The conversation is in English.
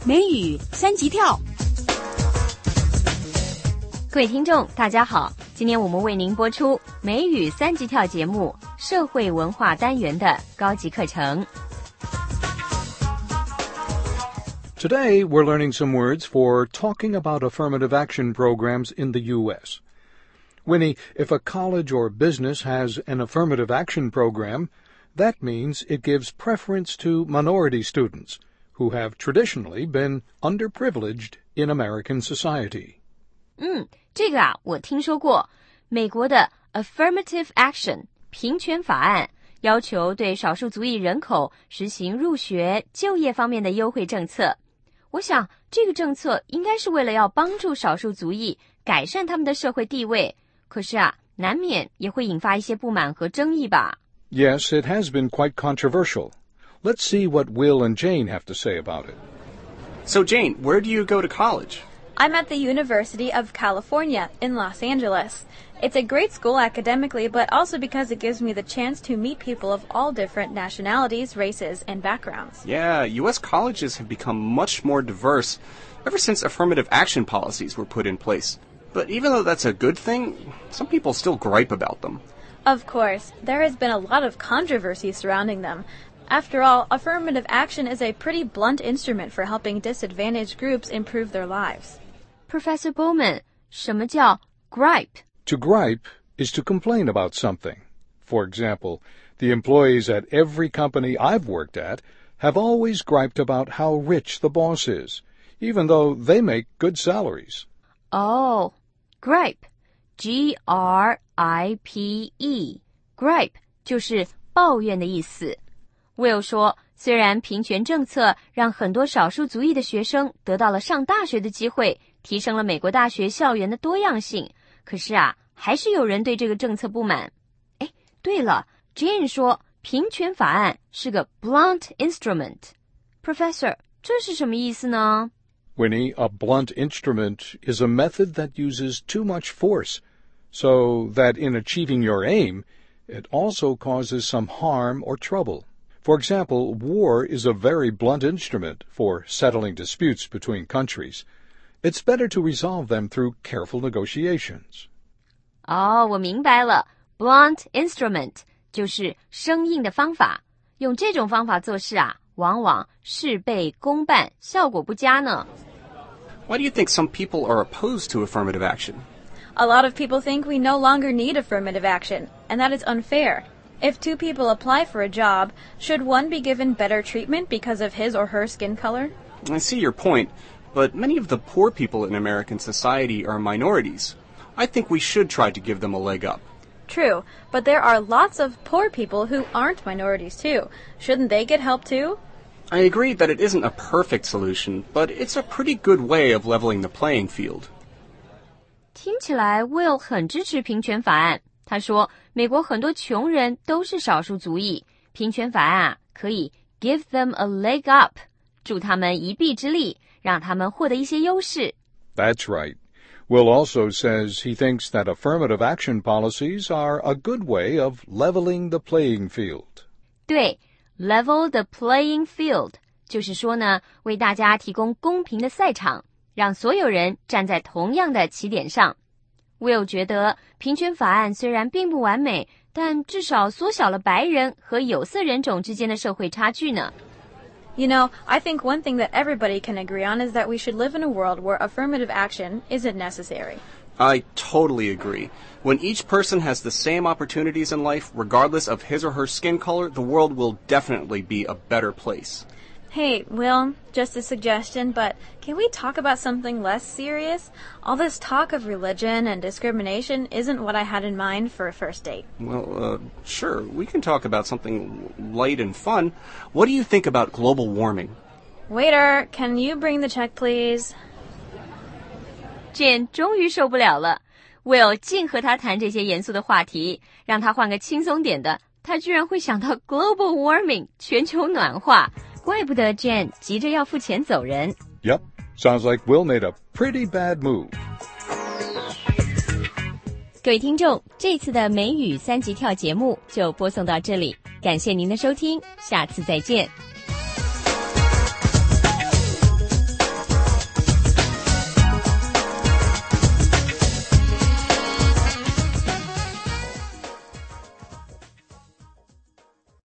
美语三级跳。 各位听众大家好，今天我们为您播出美语三级跳节目社会文化单元的高级课程。 Today, we're learning some words for talking about affirmative action programs in the U.S. Winnie, if a college or business has an affirmative action program, that means it gives preference to minority students who have traditionally been underprivileged in American society. 这个我听说过，美国的 affirmative action 平权法案要求对少数族裔人口实行入学、就业方面的优惠政策。我想这个政策应该是为了要帮助少数族裔改善他们的社会地位，可是难免也会引发一些不满和争议吧。 Yes, it has been quite controversial. Let's see what Will and Jane have to say about it. So Jane, where do you go to college? I'm at the University of California in Los Angeles. It's a great school academically, but also because it gives me the chance to meet people of all different nationalities, races, and backgrounds. Yeah, U.S. colleges have become much more diverse ever since affirmative action policies were put in place. But even though that's a good thing, some people still gripe about them. Of course, there has been a lot of controversy surrounding them. After all, affirmative action is a pretty blunt instrument for helping disadvantaged groups improve their lives. Professor Bowman, 什么叫 gripe? To gripe is to complain about something. For example, the employees at every company I've worked at have always griped about how rich the boss is, even though they make good salaries. Oh, gripe, G-R-I-P-E, gripe 就是抱怨的意思。Will 说，虽然平权政策让很多少数族裔的学生得到了上大学的机会，提升了美国大学校园的多样性，可是还是有人对这个政策不满。对了 Jane 说平权法案是个 blunt instrument. Professor, 这是什么意思呢？ Winnie, a blunt instrument is a method that uses too much force, so that in achieving your aim, it also causes some harm or trouble. For example, war is a very blunt instrument for settling disputes between countries. It's better to resolve them through careful negotiations. 我明白了 blunt instrument 就是生硬的方法，用这种方法做事往往事倍功半，效果不佳呢。 Why do you think some people are opposed to affirmative action? A lot of people think we no longer need affirmative action, and that is unfair. If two people apply for a job, should one be given better treatment because of his or her skin color? I see your point, but many of the poor people in American society are minorities. I think we should try to give them a leg up. True, but there are lots of poor people who aren't minorities too. Shouldn't they get help too? I agree that it isn't a perfect solution, but it's a pretty good way of leveling the playing field. 听起来 Will 很支持平权法案。他说美国很多穷人都是少数族裔，平权法案可以 give them a leg up, 助他们一臂之力，让他们获得一些优势。 That's right. Will also says he thinks that affirmative action policies are a good way of leveling the playing field. 对 level the playing field 就是说呢，为大家提供公平的赛场，让所有人站在同样的起点上。Will 觉得平权法案虽然并不完美，但至少缩小了白人和有色人种之间的社会差距呢。 You know, I think one thing that everybody can agree on is that we should live in a world where affirmative action isn't necessary. I totally agree. When each person has the same opportunities in life, regardless of his or her skin color, the world will definitely be a better place. Hey, Will, just a suggestion, but can we talk about something less serious? All this talk of religion and discrimination isn't what I had in mind for a first date. Well, sure, we can talk about something light and fun. What do you think about global warming? Waiter, can you bring the check, please? Jane 终于受不了了 Will 净和他谈这些严肃的话题，让他换个轻松点的，他居然会想到 global warming 全球暖化，怪不得 Jane 急着要付钱走人。 Yep, sounds like Will made a pretty bad move. 各位听众，这次的美语三级跳节目就播送到这里，感谢您的收听，下次再见。